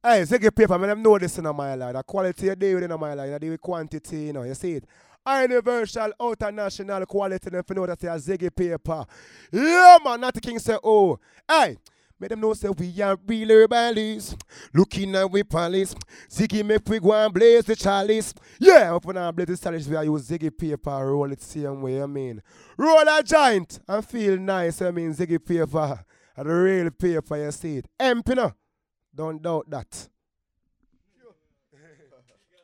Hey, Ziggy paper, man, them know this in my life. The quality you deal with in my life, you deal with quantity, you see it. Universal, international quality, them you know that they are Ziggy paper. Yeah, man, not the king say, oh. Hey, make them know say we are real rebellies. Looking at we palace. Ziggy make we go and blaze the chalice. Yeah, open and blaze the chalice, we are use Ziggy paper, roll it same way, I mean. Roll a giant and feel nice, I mean, Ziggy paper. And the real paper, you see it. Empty, no? Don't doubt that.